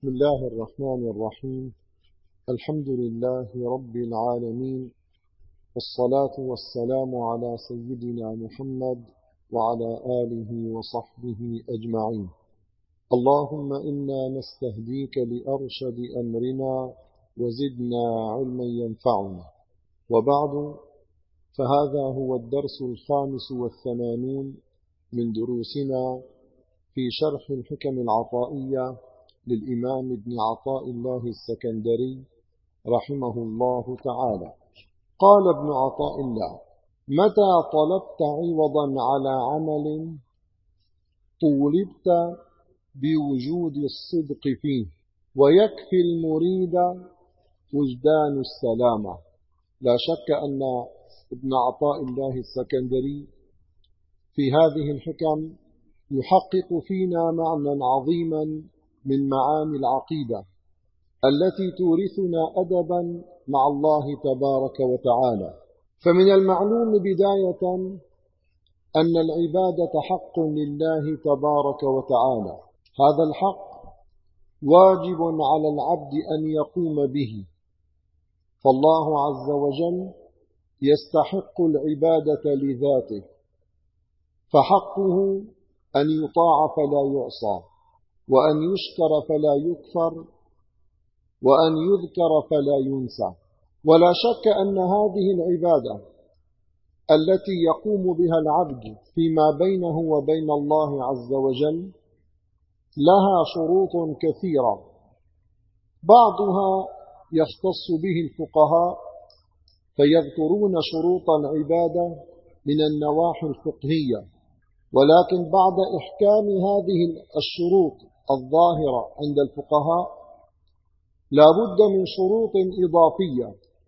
بسم الله الرحمن الرحيم. الحمد لله رب العالمين، والصلاة والسلام على سيدنا محمد وعلى آله وصحبه أجمعين. اللهم إنا نستهديك لأرشد أمرنا وزدنا علما ينفعنا. وبعد، فهذا هو الدرس 85 من دروسنا في شرح الحكم العطائية للإمام ابن عطاء الله السكندري رحمه الله تعالى. قال ابن عطاء الله: متى طلبت عوضا على عمل طولبت بوجود الصدق فيه، ويكفي المريد وجدان السلامة. لا شك أن ابن عطاء الله السكندري في هذه الحكم يحقق فينا معنى عظيما من معاني العقيدة التي تورثنا أدبا مع الله تبارك وتعالى. فمن المعلوم بداية أن العبادة حق لله تبارك وتعالى. هذا الحق واجب على العبد أن يقوم به، فالله عز وجل يستحق العبادة لذاته، فحقه أن يطاع فلا يعصى، وأن يشكر فلا يكفر، وأن يذكر فلا ينسى. ولا شك أن هذه العبادة التي يقوم بها العبد فيما بينه وبين الله عز وجل لها شروط كثيرة، بعضها يختص به الفقهاء فيذكرون شروط العبادة من النواحي الفقهية، ولكن بعد إحكام هذه الشروط الظاهرة عند الفقهاء لا بد من شروط إضافية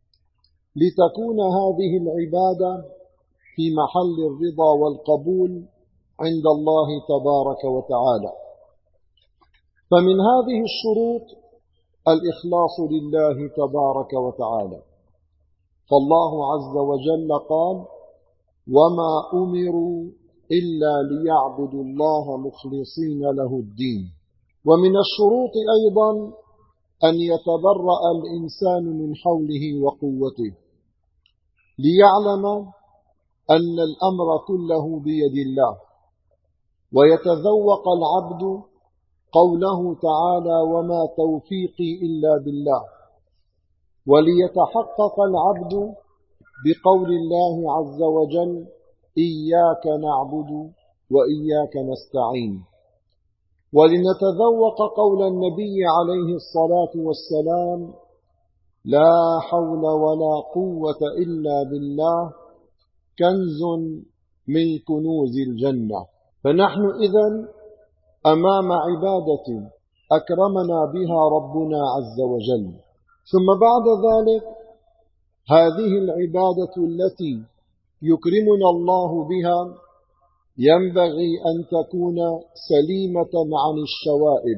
لتكون هذه العبادة في محل الرضا والقبول عند الله تبارك وتعالى. فمن هذه الشروط الإخلاص لله تبارك وتعالى، فالله عز وجل قال: وما أمروا إلا ليعبدوا الله مخلصين له الدين. ومن الشروط أيضا أن يتبرأ الإنسان من حوله وقوته، ليعلم أن الأمر كله بيد الله، ويتذوق العبد قوله تعالى: وما توفيقي إلا بالله، وليتحقق العبد بقول الله عز وجل: إياك نعبد وإياك نستعين، ولنتذوق قول النبي عليه الصلاة والسلام: لا حول ولا قوة إلا بالله كنز من كنوز الجنة. فنحن إذن أمام عبادة أكرمنا بها ربنا عز وجل. ثم بعد ذلك هذه العبادة التي يكرمنا الله بها ينبغي أن تكون سليمة عن الشوائب،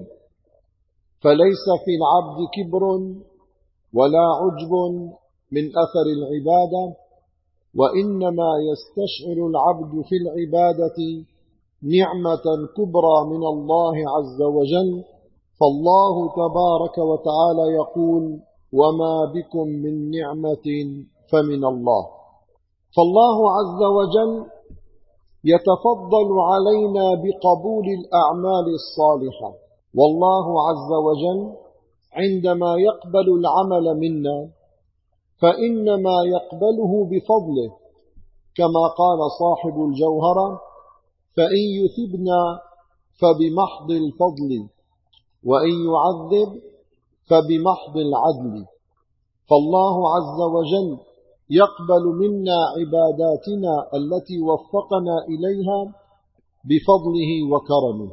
فليس في العبد كبر ولا عجب من أثر العبادة، وإنما يستشعر العبد في العبادة نعمة كبرى من الله عز وجل. فالله تبارك وتعالى يقول: وما بكم من نعمة فمن الله. فالله عز وجل يتفضل علينا بقبول الأعمال الصالحة، والله عز وجل عندما يقبل العمل منا فإنما يقبله بفضله، كما قال صاحب الجوهرة: فإن يثبنا فبمحض الفضل، وإن يعذب فبمحض العدل. فالله عز وجل يقبل منا عباداتنا التي وفقنا إليها بفضله وكرمه.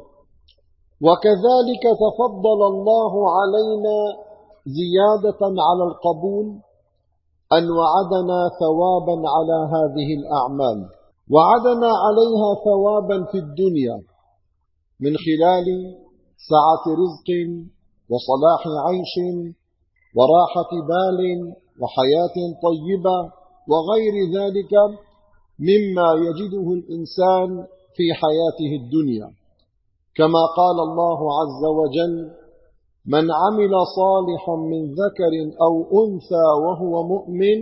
وكذلك تفضل الله علينا زيادة على القبول أن وعدنا ثوابا على هذه الأعمال، وعدنا عليها ثوابا في الدنيا من خلال سعة رزق وصلاح عيش وراحة بال وحياة طيبة وغير ذلك مما يجده الإنسان في حياته الدنيا. كما قال الله عز وجل: من عمل صالحا من ذكر أو أنثى وهو مؤمن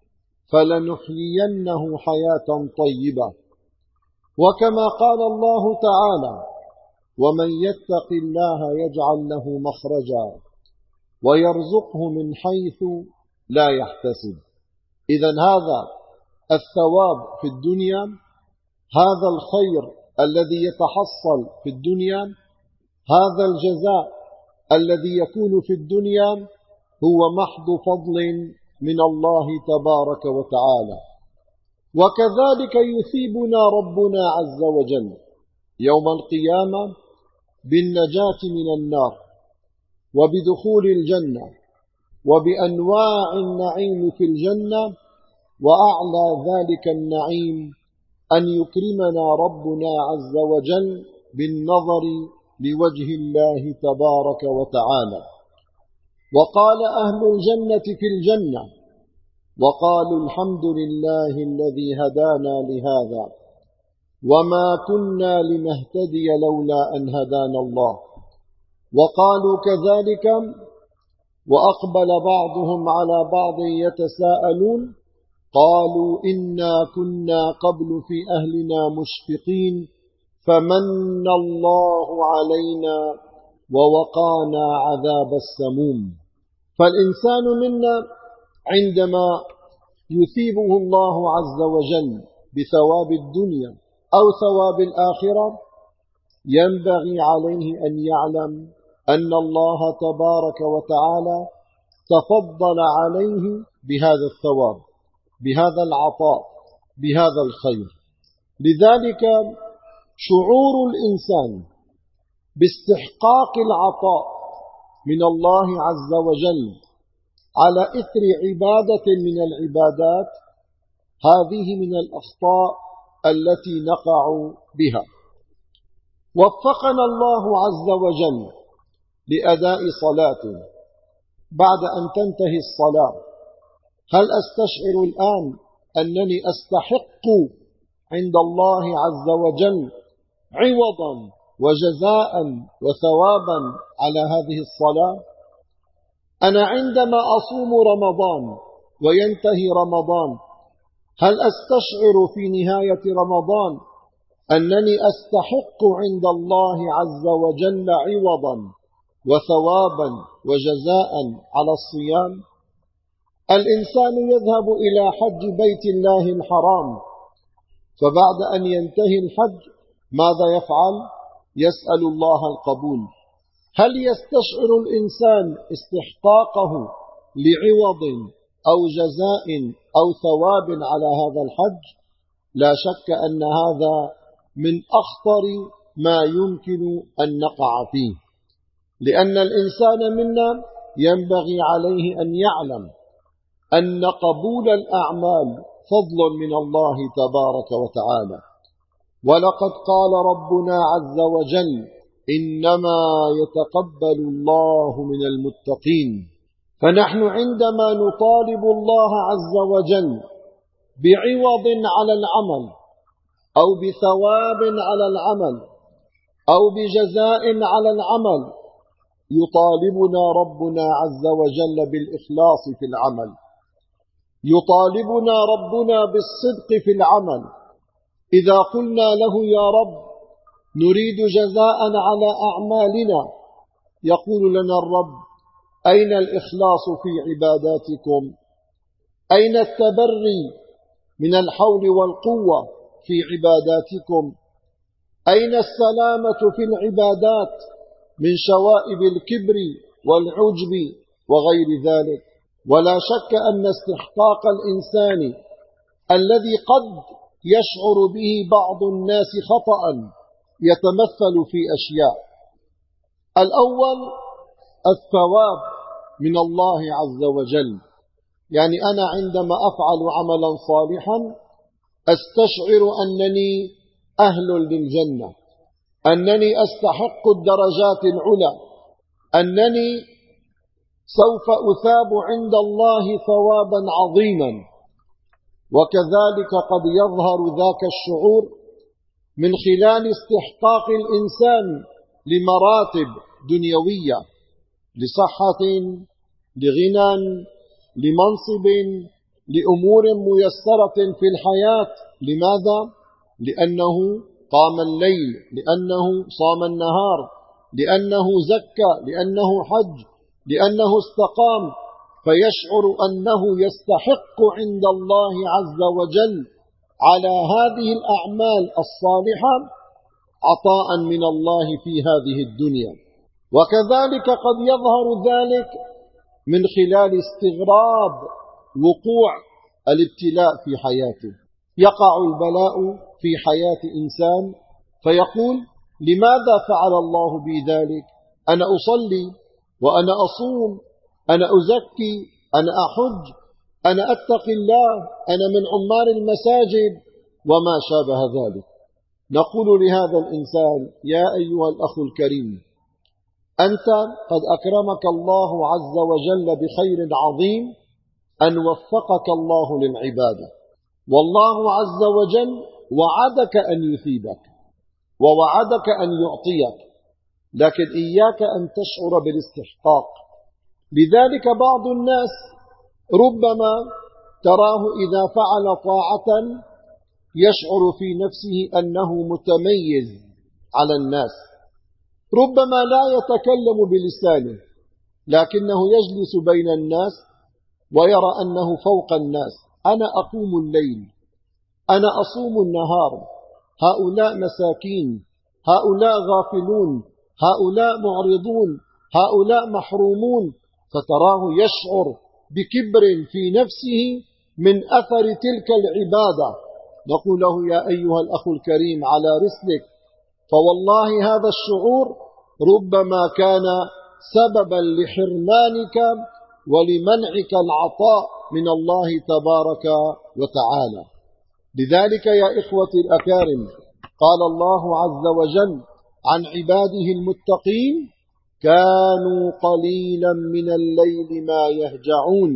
فلنحيينه حياة طيبة. وكما قال الله تعالى: ومن يتق الله يجعل له مخرجا ويرزقه من حيث لا يحتسب. إذن هذا الثواب في الدنيا، هذا الخير الذي يتحصل في الدنيا، هذا الجزاء الذي يكون في الدنيا هو محض فضل من الله تبارك وتعالى. وكذلك يثيبنا ربنا عز وجل يوم القيامة بالنجاة من النار وبدخول الجنة وبأنواع النعيم في الجنة. وأعلى ذلك النعيم أن يكرمنا ربنا عز وجل بالنظر لوجه الله تبارك وتعالى. وقال أهل الجنة في الجنة وقالوا: الحمد لله الذي هدانا لهذا وما كنا لنهتدي لولا أن هدانا الله. وقالوا كذلك وأقبل بعضهم على بعض يتساءلون قالوا: إنا كنا قبل في أهلنا مشفقين فمن الله علينا ووقانا عذاب السموم. فالإنسان منا عندما يثيبه الله عز وجل بثواب الدنيا أو ثواب الآخرة ينبغي عليه أن يعلم أن الله تبارك وتعالى تفضل عليه بهذا الثواب، بهذا العطاء، بهذا الخير. لذلك شعور الإنسان باستحقاق العطاء من الله عز وجل على إثر عبادة من العبادات هذه من الأخطاء التي نقع بها. وفقنا الله عز وجل لأداء صلاته. بعد أن تنتهي الصلاة هل أستشعر الآن أنني أستحق عند الله عز وجل عوضا وجزاء وثوابا على هذه الصلاة؟ أنا عندما أصوم رمضان وينتهي رمضان هل أستشعر في نهاية رمضان أنني أستحق عند الله عز وجل عوضا وثوابا وجزاء على الصيام؟ الإنسان يذهب إلى حج بيت الله الحرام، فبعد أن ينتهي الحج ماذا يفعل؟ يسأل الله القبول. هل يستشعر الإنسان استحقاقه لعوض أو جزاء أو ثواب على هذا الحج؟ لا شك أن هذا من أخطر ما يمكن أن نقع فيه، لأن الإنسان منا ينبغي عليه أن يعلم أن قبول الأعمال فضل من الله تبارك وتعالى. ولقد قال ربنا عز وجل: إنما يتقبل الله من المتقين. فنحن عندما نطالب الله عز وجل بعوض على العمل أو بثواب على العمل أو بجزاء على العمل يطالبنا ربنا عز وجل بالإخلاص في العمل، يطالبنا ربنا بالصدق في العمل. إذا قلنا له: يا رب نريد جزاء على أعمالنا، يقول لنا الرب: أين الإخلاص في عباداتكم؟ أين التبري من الحول والقوة في عباداتكم؟ أين السلامة في العبادات من شوائب الكبر والعجب وغير ذلك؟ ولا شك أن استحقاق الإنسان الذي قد يشعر به بعض الناس خطأ يتمثل في أشياء. الأول الثواب من الله عز وجل، يعني أنا عندما أفعل عملا صالحا أستشعر أنني أهل للجنة، أنني أستحق الدرجات العلى، أنني سوف أثاب عند الله ثوابا عظيما. وكذلك قد يظهر ذاك الشعور من خلال استحقاق الإنسان لمراتب دنيوية، لصحة، لغنى، لمنصب، لأمور ميسرة في الحياة. لماذا؟ لأنه قام الليل، لأنه صام النهار، لأنه زكى، لأنه حج، لأنه استقام، فيشعر أنه يستحق عند الله عز وجل على هذه الأعمال الصالحة عطاء من الله في هذه الدنيا. وكذلك قد يظهر ذلك من خلال استغراب وقوع الابتلاء في حياته. يقع البلاء في حياة إنسان فيقول: لماذا فعل الله بي ذلك؟ أنا أصلي وأنا أصوم، أنا أزكي، أنا أحج، أنا أتقي الله، أنا من عمار المساجد وما شابه ذلك. نقول لهذا الإنسان: يا أيها الأخ الكريم، أنت قد أكرمك الله عز وجل بخير عظيم أن وفقك الله للعبادة، والله عز وجل وعدك أن يثيبك ووعدك أن يعطيك، لكن إياك أن تشعر بالاستحقاق. لذلك بعض الناس ربما تراه إذا فعل طاعة يشعر في نفسه أنه متميز على الناس، ربما لا يتكلم بلسانه لكنه يجلس بين الناس ويرى أنه فوق الناس. أنا أقوم الليل، أنا أصوم النهار، هؤلاء مساكين، هؤلاء غافلون، هؤلاء معرضون، هؤلاء محرومون، فتراه يشعر بكبر في نفسه من أثر تلك العبادة. نقول له: يا أيها الأخ الكريم، على رسلك، فوالله هذا الشعور ربما كان سببا لحرمانك ولمنعك العطاء من الله تبارك وتعالى. لذلك يا إخوتي الأكارم، قال الله عز وجل عن عباده المتقين: كانوا قليلا من الليل ما يهجعون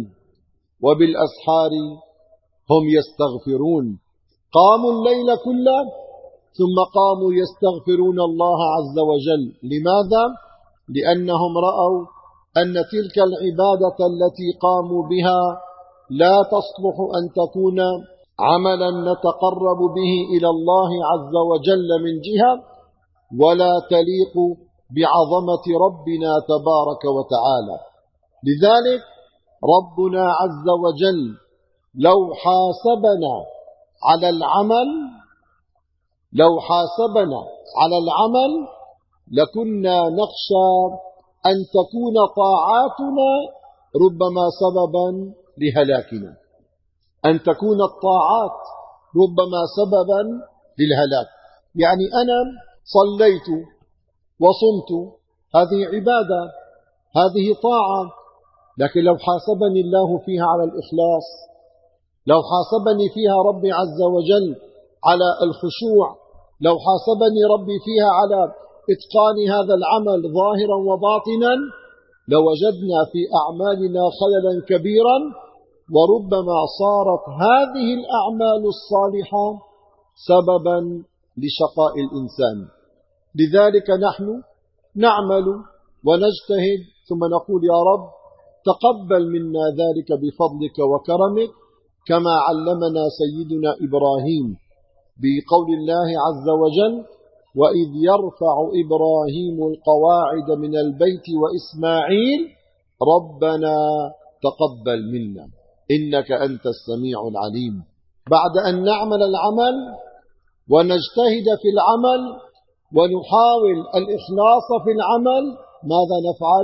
وبالأسحار هم يستغفرون. قاموا الليل كله ثم قاموا يستغفرون الله عز وجل. لماذا؟ لأنهم رأوا أن تلك العبادة التي قاموا بها لا تصلح أن تكون عملا نتقرب به إلى الله عز وجل من جهة، ولا تليق بعظمة ربنا تبارك وتعالى. لذلك ربنا عز وجل لو حاسبنا على العمل لكنا نخشى أن تكون طاعاتنا ربما سببا لهلاكنا، أن تكون الطاعات ربما سببا للهلاك. يعني أنا صليت وصمت، هذه عبادة، هذه طاعة، لكن لو حاسبني الله فيها على الإخلاص، لو حاسبني فيها ربي عز وجل على الخشوع، لو حاسبني ربي فيها على إتقان هذا العمل ظاهرا وباطنا، لوجدنا في أعمالنا خللا كبيرا، وربما صارت هذه الأعمال الصالحة سببا لشقاء الإنسان. لذلك نحن نعمل ونجتهد ثم نقول: يا رب تقبل منا ذلك بفضلك وكرمك، كما علمنا سيدنا إبراهيم بقول الله عز وجل: وإذ يرفع إبراهيم القواعد من البيت وإسماعيل ربنا تقبل منا إنك أنت السميع العليم. بعد أن نعمل العمل ونجتهد في العمل ونحاول الإخلاص في العمل، ماذا نفعل؟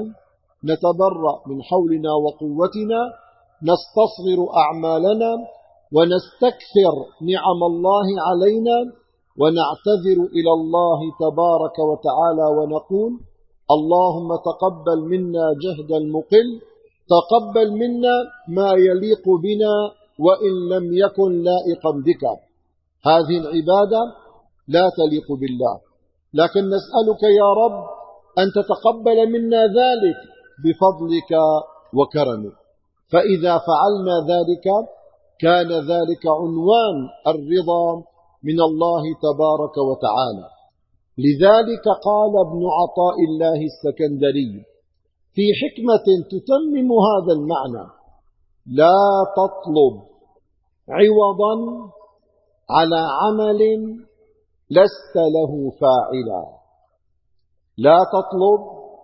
نتبرأ من حولنا وقوتنا، نستصغر أعمالنا ونستكثر نعم الله علينا، ونعتذر إلى الله تبارك وتعالى ونقول: اللهم تقبل منا جهد المقل، تقبل منا ما يليق بنا وإن لم يكن لائقا بك. هذه العبادة لا تليق بالله، لكن نسألك يا رب أن تتقبل منا ذلك بفضلك وكرمك. فإذا فعلنا ذلك كان ذلك عنوان الرضا من الله تبارك وتعالى. لذلك قال ابن عطاء الله السكندري في حكمة تتمم هذا المعنى: لا تطلب عوضا على عمل لست له فاعلا. لا تطلب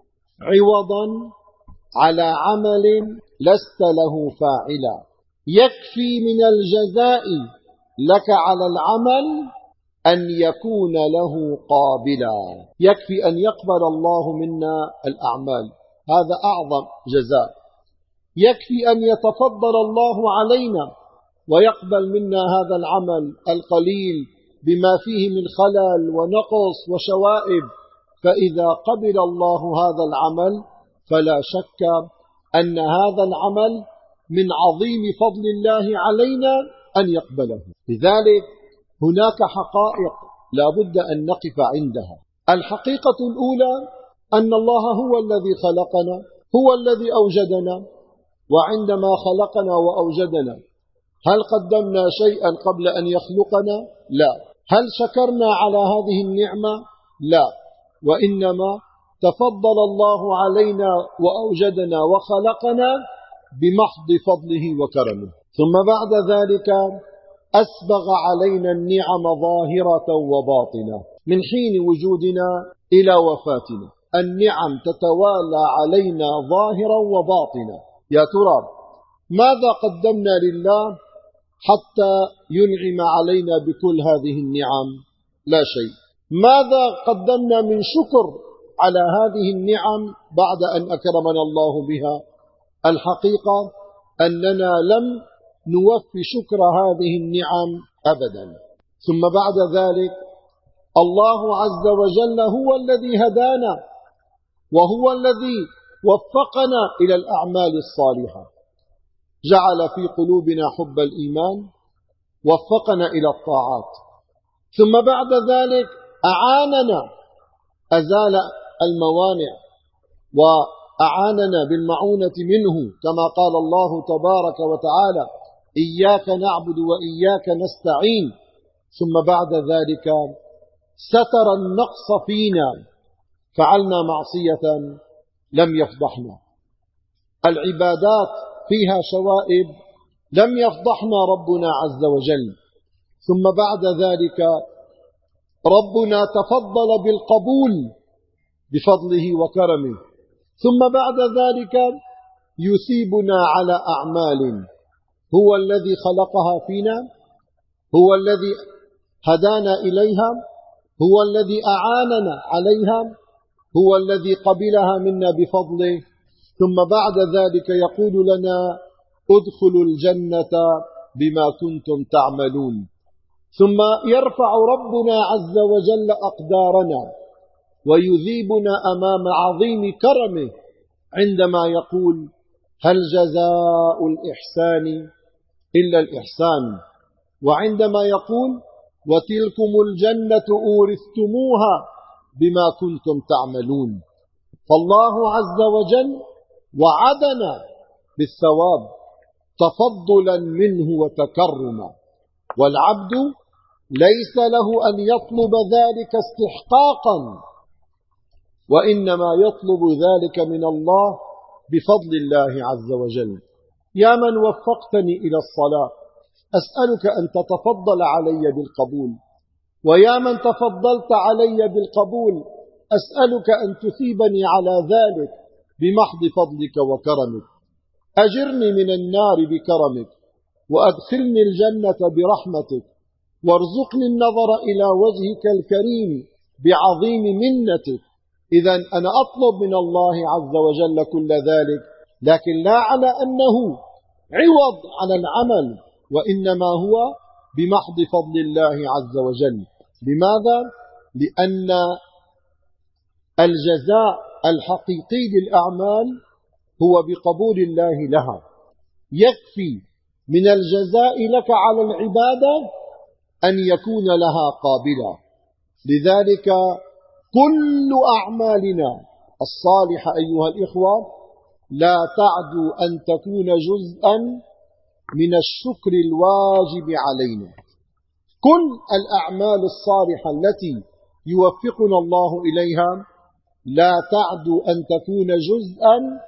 عوضا على عمل لست له فاعلا. يكفي من الجزاء لك على العمل أن يكون له قابلا. يكفي أن يقبل الله منا الأعمال، هذا أعظم جزاء. يكفي أن يتفضل الله علينا ويقبل منا هذا العمل القليل بما فيه من خلل ونقص وشوائب. فإذا قبل الله هذا العمل فلا شك أن هذا العمل من عظيم فضل الله علينا أن يقبله. لذلك هناك حقائق لا بد أن نقف عندها. الحقيقة الأولى أن الله هو الذي خلقنا، هو الذي أوجدنا، وعندما خلقنا وأوجدنا هل قدمنا شيئا قبل أن يخلقنا؟ لا. هل شكرنا على هذه النعمة؟ لا. وإنما تفضل الله علينا وأوجدنا وخلقنا بمحض فضله وكرمه. ثم بعد ذلك أسبغ علينا النعم ظاهرة وباطنة من حين وجودنا إلى وفاتنا. النعم تتوالى علينا ظاهرا وباطنا. يا ترى ماذا قدمنا لله حتى ينعم علينا بكل هذه النعم؟ لا شيء. ماذا قدمنا من شكر على هذه النعم بعد أن أكرمنا الله بها؟ الحقيقة أننا لم نوفي شكر هذه النعم أبدا. ثم بعد ذلك الله عز وجل هو الذي هدانا وهو الذي وفقنا إلى الأعمال الصالحة، جعل في قلوبنا حب الإيمان، وفقنا إلى الطاعات. ثم بعد ذلك أعاننا، أزال الموانع وأعاننا بالمعونة منه، كما قال الله تبارك وتعالى: إياك نعبد وإياك نستعين. ثم بعد ذلك ستر النقص فينا، فعلنا معصية لم يفضحنا. العبادات فيها شوائب لم يفضحنا ربنا عز وجل. ثم بعد ذلك ربنا تفضل بالقبول بفضله وكرمه. ثم بعد ذلك يثيبنا على أعمال هو الذي خلقها فينا، هو الذي هدانا إليها، هو الذي أعاننا عليها، هو الذي قبلها منا بفضله. ثم بعد ذلك يقول لنا: ادخلوا الجنة بما كنتم تعملون. ثم يرفع ربنا عز وجل أقدارنا ويذيبنا أمام عظيم كرمه عندما يقول: هل جزاء الإحسان إلا الإحسان. وعندما يقول: وتلكم الجنة أورثتموها بما كنتم تعملون. فالله عز وجل وعدنا بالثواب تفضلا منه وتكرما، والعبد ليس له أن يطلب ذلك استحقاقا، وإنما يطلب ذلك من الله بفضل الله عز وجل. يا من وفقتني إلى الصلاة، أسألك أن تتفضل علي بالقبول، ويا من تفضلت علي بالقبول أسألك أن تثيبني على ذلك بمحض فضلك وكرمك. أجرني من النار بكرمك، وأدخلني الجنة برحمتك، وارزقني النظر إلى وجهك الكريم بعظيم منتك. إذن أنا أطلب من الله عز وجل كل ذلك، لكن لا على أنه عوض على العمل، وإنما هو بمحض فضل الله عز وجل. لماذا؟ لأن الجزاء الحقيقي للأعمال هو بقبول الله لها. يكفي من الجزاء لك على العبادة أن يكون لها قابلا. لذلك كل أعمالنا الصالحة أيها الإخوة لا تعدو أن تكون جزءا من الشكر الواجب علينا. كل الأعمال الصالحة التي يوفقنا الله إليها لا تعدو أن تكون جزءا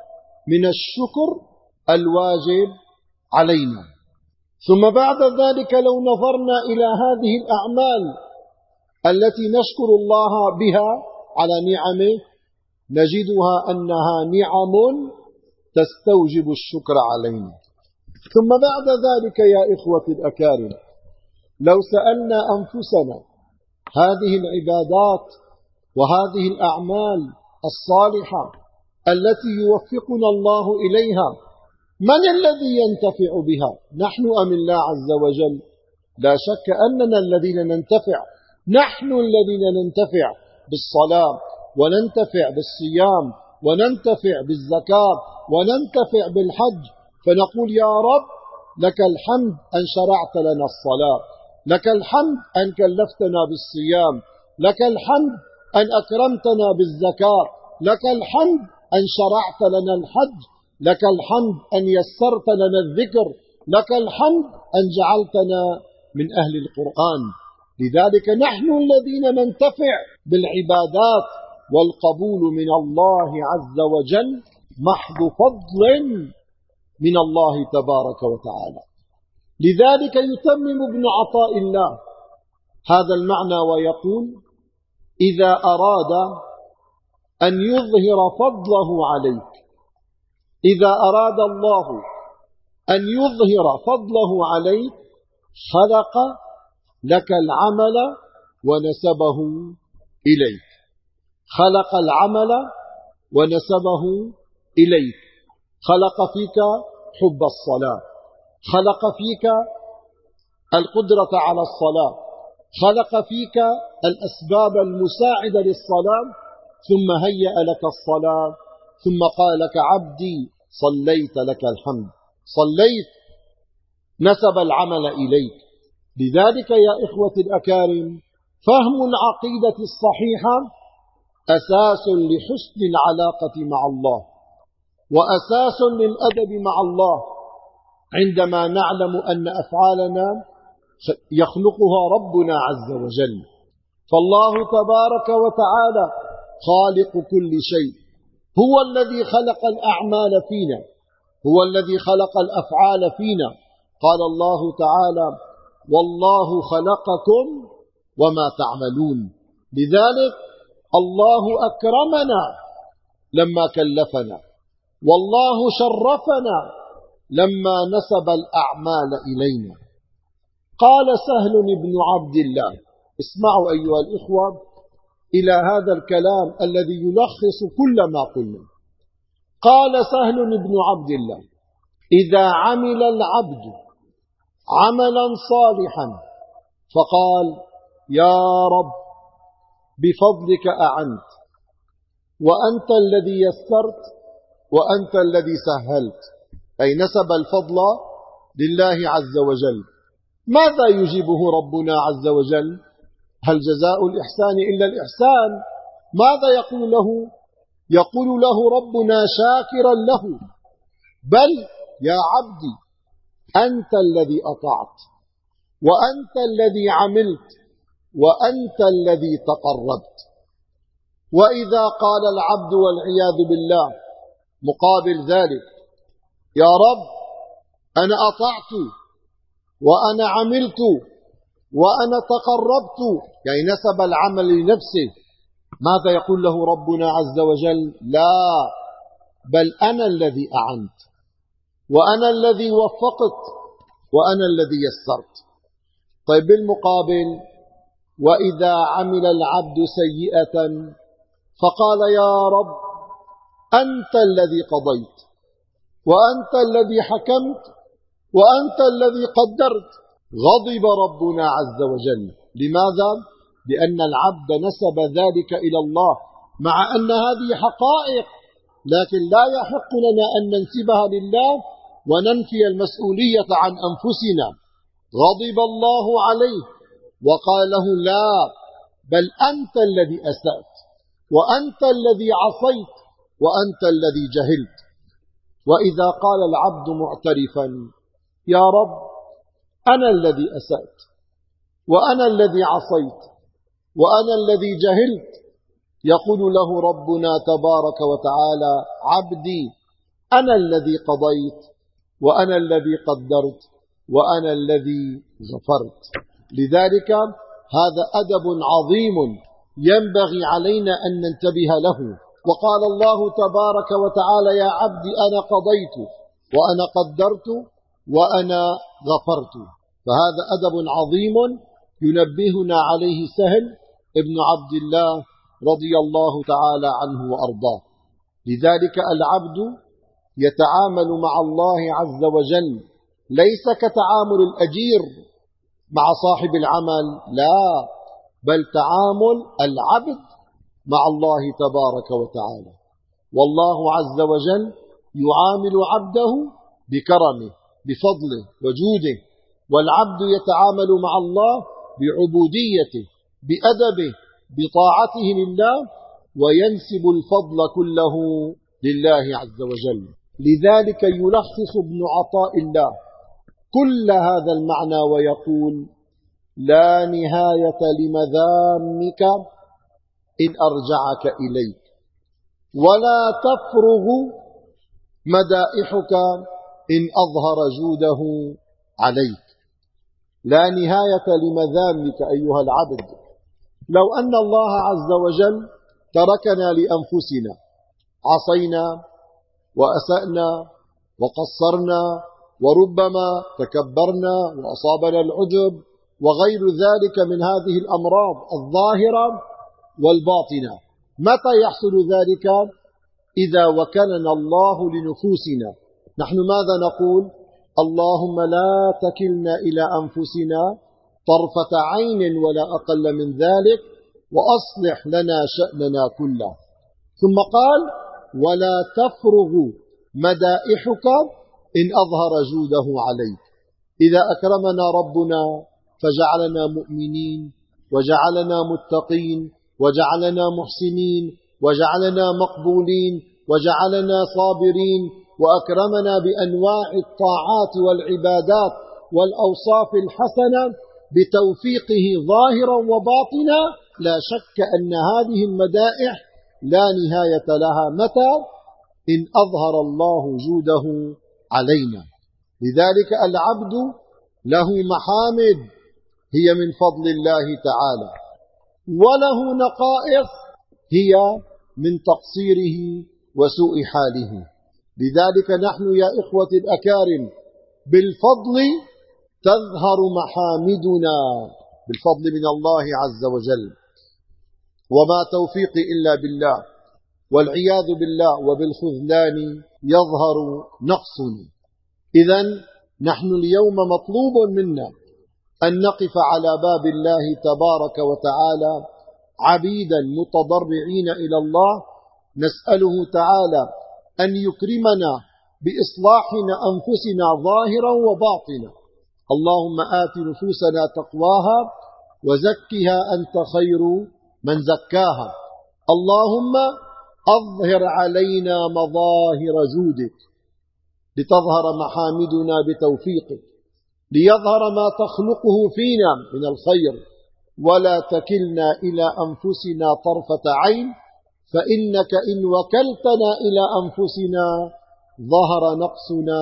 من الشكر الواجب علينا. ثم بعد ذلك لو نظرنا إلى هذه الأعمال التي نشكر الله بها على نعمه نجدها أنها نعم تستوجب الشكر علينا. ثم بعد ذلك يا إخوة الأكارم، لو سألنا أنفسنا هذه العبادات وهذه الأعمال الصالحة التي يوفقنا الله إليها من الذي ينتفع بها، نحن أم الله عز وجل؟ لا شك أننا الذين ننتفع، نحن الذين ننتفع بالصلاة وننتفع بالصيام وننتفع بالزكاة وننتفع بالحج، فنقول يا رب لك الحمد أن شرعت لنا الصلاة، لك الحمد أن كلفتنا بالصيام، لك الحمد أن أكرمتنا بالزكاة، لك الحمد أن شرعت لنا الحج، لك الحمد أن يسرت لنا الذكر، لك الحمد أن جعلتنا من أهل القرآن. لذلك نحن الذين ننتفع بالعبادات والقبول من الله عز وجل محض فضل من الله تبارك وتعالى. لذلك يتمم ابن عطاء الله هذا المعنى ويقول: إذا أراد أن يظهر فضله عليك، إذا أراد الله أن يظهر فضله عليك خلق لك العمل ونسبه إليك، خلق العمل ونسبه إليك، خلق فيك حب الصلاة، خلق فيك القدرة على الصلاة، خلق فيك الأسباب المساعدة للصلاة، ثم هيأ لك الصلاة، ثم قال لك عبدي صليت لك الحمد، صليت، نسب العمل إليك. لذلك يا إخوة الأكارم فهم العقيدة الصحيحة أساس لحسن العلاقة مع الله وأساس للأدب مع الله، عندما نعلم أن أفعالنا يخلقها ربنا عز وجل. فالله تبارك وتعالى خالق كل شيء، هو الذي خلق الأعمال فينا، هو الذي خلق الأفعال فينا. قال الله تعالى: والله خلقكم وما تعملون. لذلك الله أكرمنا لما كلفنا، والله شرفنا لما نسب الأعمال إلينا. قال سهل بن عبد الله، اسمعوا أيها الإخوة إلى هذا الكلام الذي يلخص كل ما قلنا. قال سهل بن عبد الله: إذا عمل العبد عملا صالحا فقال: يا رب بفضلك أعنت، وأنت الذي يسرت وأنت الذي سهلت، أي نسب الفضل لله عز وجل. ماذا يجيبه ربنا عز وجل؟ هل جزاء الإحسان إلا الإحسان؟ ماذا يقول له؟ يقول له ربنا شاكرا له: بل يا عبدي أنت الذي أطعت، وأنت الذي عملت، وأنت الذي تقربت. وإذا قال العبد والعياذ بالله مقابل ذلك: يا رب أنا أطعت وأنا عملت وأنا تقربت، يعني نسب العمل لنفسه، ماذا يقول له ربنا عز وجل؟ لا، بل أنا الذي أعنت، وأنا الذي وفقت، وأنا الذي يسرت. طيب بالمقابل: وإذا عمل العبد سيئة فقال: يا رب أنت الذي قضيت، وأنت الذي حكمت، وأنت الذي قدرت، غضب ربنا عز وجل. لماذا؟ لأن العبد نسب ذلك إلى الله، مع أن هذه حقائق، لكن لا يحق لنا أن ننسبها لله وننفي المسؤولية عن أنفسنا. غضب الله عليه وقال له: لا، بل أنت الذي أسأت، وأنت الذي عصيت، وأنت الذي جهلت. وإذا قال العبد معترفا: يا رب أنا الذي أسأت، وأنا الذي عصيت، وأنا الذي جهلت، يقول له ربنا تبارك وتعالى: عبدي أنا الذي قضيت، وأنا الذي قدرت، وأنا الذي غفرت. لذلك هذا أدب عظيم ينبغي علينا أن ننتبه له. وقال الله تبارك وتعالى: يا عبدي أنا قضيت وأنا قدرت وأنا غفرت. فهذا أدب عظيم ينبهنا عليه سهل ابن عبد الله رضي الله تعالى عنه وأرضاه. لذلك العبد يتعامل مع الله عز وجل ليس كتعامل الأجير مع صاحب العمل، لا، بل تعامل العبد مع الله تبارك وتعالى. والله عز وجل يعامل عبده بكرمه بفضله وجوده، والعبد يتعامل مع الله بعبوديته بأدبه بطاعته لله، وينسب الفضل كله لله عز وجل. لذلك يلخص ابن عطاء الله كل هذا المعنى ويقول: لا نهاية لمذامك إن أرجعك إليك، ولا تفرغ مدائحك إن أظهر جوده عليك. لا نهاية لمذامك أيها العبد. لو أن الله عز وجل تركنا لأنفسنا، عصينا وأسأنا وقصرنا وربما تكبرنا وأصابنا العجب وغير ذلك من هذه الأمراض الظاهرة والباطنة، متى يحصل ذلك؟ إذا وكلنا الله لنفوسنا. نحن ماذا نقول؟ اللهم لا تكلنا إلى أنفسنا طرفة عين ولا أقل من ذلك، وأصلح لنا شأننا كله. ثم قال: ولا تفرغ مدائحك إن أظهر جوده عليك. إذا أكرمنا ربنا فجعلنا مؤمنين وجعلنا متقين وجعلنا محسنين وجعلنا مقبولين وجعلنا صابرين، وأكرمنا بأنواع الطاعات والعبادات والأوصاف الحسنة بتوفيقه ظاهرا وباطنا، لا شك أن هذه المدائح لا نهاية لها متى؟ إن أظهر الله جوده علينا. لذلك العبد له محامد هي من فضل الله تعالى، وله نقائص هي من تقصيره وسوء حاله. لذلك نحن يا إخوة الأكارم بالفضل تظهر محامدنا، بالفضل من الله عز وجل، وما توفيقي إلا بالله، والعياذ بالله، وبالخذلان يظهر نقصنا. إذن نحن اليوم مطلوب منا أن نقف على باب الله تبارك وتعالى عبيدا متضرعين إلى الله، نسأله تعالى أن يكرمنا بإصلاحنا أنفسنا ظاهرا وباطنا. اللهم آت نفوسنا تقواها وزكها أنت خير من زكاها. اللهم أظهر علينا مظاهر جودك لتظهر محامدنا بتوفيقك، ليظهر ما تخلقه فينا من الخير، ولا تكلنا إلى أنفسنا طرفة عين، فإنك إن وكلتنا إلى أنفسنا ظهر نقصنا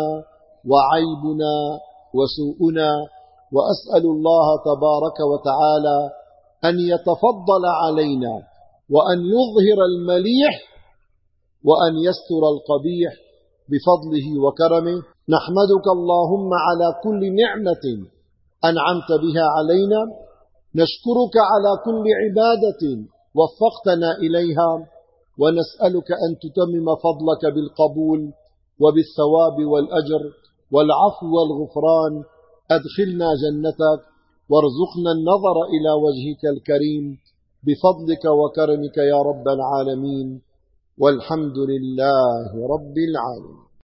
وعيبنا وسوءنا. وأسأل الله تبارك وتعالى أن يتفضل علينا وأن يظهر المليح وأن يستر القبيح بفضله وكرمه. نحمدك اللهم على كل نعمة أنعمت بها علينا، نشكرك على كل عبادة وفقتنا إليها، ونسألك أن تتمم فضلك بالقبول وبالثواب والأجر والعفو والغفران. أدخلنا جنتك وارزقنا النظر إلى وجهك الكريم بفضلك وكرمك يا رب العالمين، والحمد لله رب العالمين.